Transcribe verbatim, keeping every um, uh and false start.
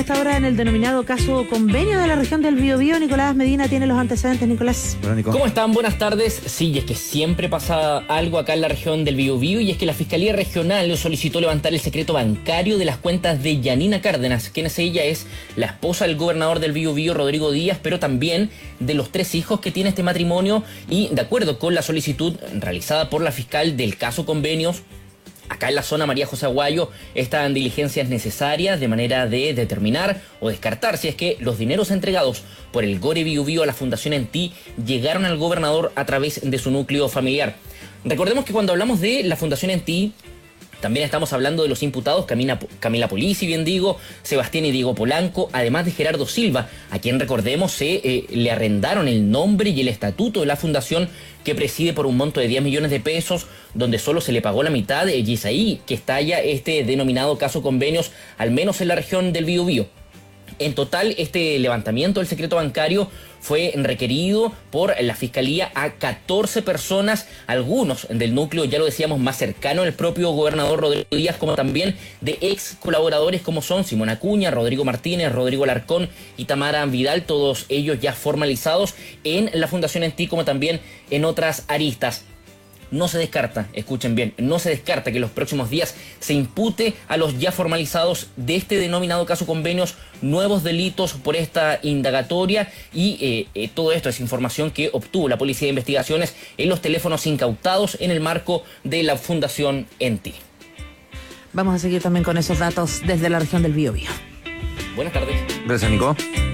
esta hora en el denominado caso convenio de la región del Biobío. Nicolás Medina tiene los antecedentes. Nicolás. Hola, Nico. ¿Cómo están? Buenas tardes. Sí, y es que siempre pasa algo acá en la región del Biobío, y es que la Fiscalía Regional solicitó levantar el secreto bancario de las cuentas de Yanina Cárdenas, quien es ella es la esposa del gobernador del Biobío, Rodrigo Díaz, pero también de los tres hijos que tiene este matrimonio, y de acuerdo con la solicitud realizada por la fiscal del caso convenios, acá en la zona María José Aguayo están diligencias necesarias de manera de determinar o descartar si es que los dineros entregados por el Gore Biobío a la Fundación Enti llegaron al gobernador a través de su núcleo familiar. Recordemos que cuando hablamos de la Fundación Enti, también estamos hablando de los imputados Camila, Camila Polisi, bien digo, Sebastián y Diego Polanco, además de Gerardo Silva, a quien recordemos se eh, le arrendaron el nombre y el estatuto de la fundación que preside por un monto de diez millones de pesos, donde solo se le pagó la mitad, y es ahí que estalla este denominado caso convenios, al menos en la región del Biobío. En total, este levantamiento del secreto bancario fue requerido por la Fiscalía a catorce personas, algunos del núcleo, ya lo decíamos, más cercano al propio gobernador Rodrigo Díaz, como también de ex colaboradores como son Simón Acuña, Rodrigo Martínez, Rodrigo Alarcón y Tamara Vidal, todos ellos ya formalizados en la Fundación Enti, como también en otras aristas. No se descarta, escuchen bien, no se descarta que en los próximos días se impute a los ya formalizados de este denominado caso convenios nuevos delitos por esta indagatoria, y eh, eh, todo esto es información que obtuvo la Policía de Investigaciones en los teléfonos incautados en el marco de la Fundación Enti. Vamos a seguir también con esos datos desde la región del Biobío. Buenas tardes. Gracias, Nico.